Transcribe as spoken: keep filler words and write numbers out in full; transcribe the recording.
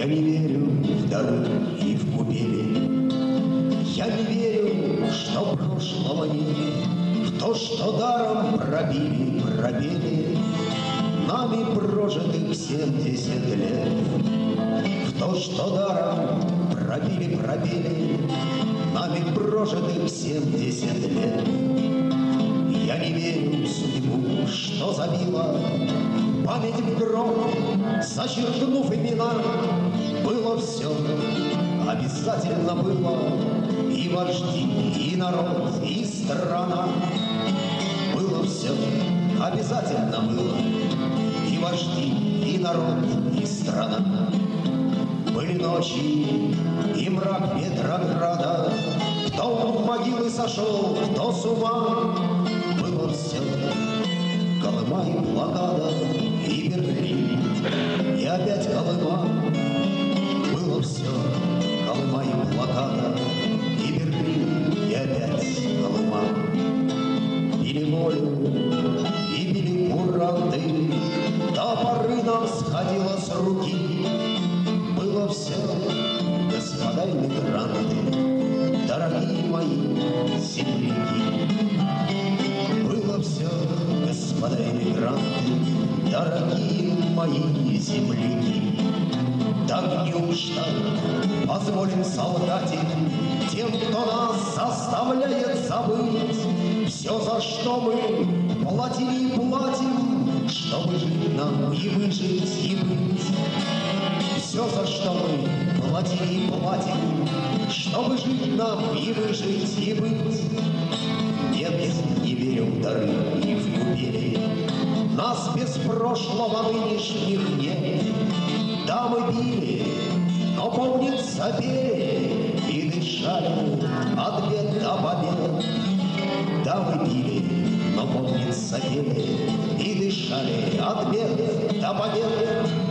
Я не верю в дары и в купели. Я не верю, что прошлого нет, в то, что даром пробили, пробили нами прожитых семьдесят лет, в то, что даром пробили, пробили нами прожитых семьдесят лет. Я не верю в судьбу, что забила память в гроб, зачеркнув имена. Было все, обязательно было, и вожди, и народ, и страна. Было все, обязательно было, и вожди, и народ, и страна. Были ночи и мрак Петрограда, кто в могилы сошел, кто с ума. Было все, Колыма и блокада, и Берлин, и опять Колыма. Было все, Колыма и блокада, и Берлин, и опять Колыма. Били волю, и били куранты, до поры нам сходило с руки. Было все, господа иммигранты, дорогие мои земляки. Было все, господа иммигранты, дорогие мои земляки. Так неужто позволим солдатик тем, кто нас заставляет забыть все, за что мы платили и платим, чтобы жить нам и выжить, и быть. Все, за что мы платили и платим, чтобы жить нам и выжить, и быть. Нет, не верю в дары и в юбилей, нас без прошлого нынешних нет. Да, мы били, но, помнится, пели и дышали от бед до побед. Да, мы били, но, помнится, пели и дышали от бед до побед.